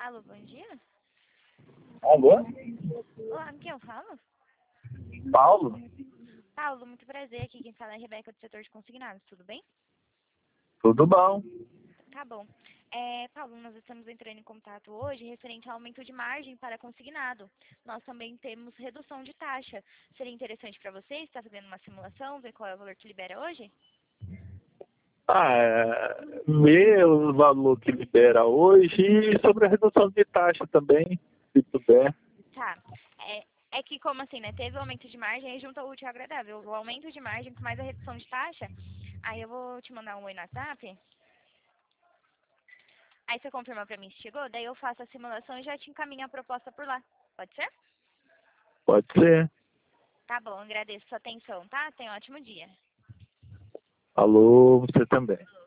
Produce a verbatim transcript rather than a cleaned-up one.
Alô, bom dia? Alô? Olá, com quem eu falo? Paulo? Paulo, muito prazer. Aqui quem fala é a Rebeca do setor de consignados, tudo bem? Tudo bom? Tá bom. É, Paulo, nós estamos entrando em contato hoje referente ao aumento de margem para consignado. Nós também temos redução de taxa. Seria interessante para você estar fazendo uma simulação, ver qual é o valor que libera hoje? Ah, é, ver o valor que libera hoje e sobre a redução de taxa também, se puder. Tá. É, é que como assim, né? Teve o aumento de margem e junta o útil ao agradável. O aumento de margem com mais a redução de taxa. Aí eu vou te mandar um oi no WhatsApp. Aí você confirma pra mim se chegou, daí eu faço a simulação e já te encaminho a proposta por lá. Pode ser? Pode ser. Tá bom, agradeço sua atenção, tá? Tenha um ótimo dia. Alô, você também.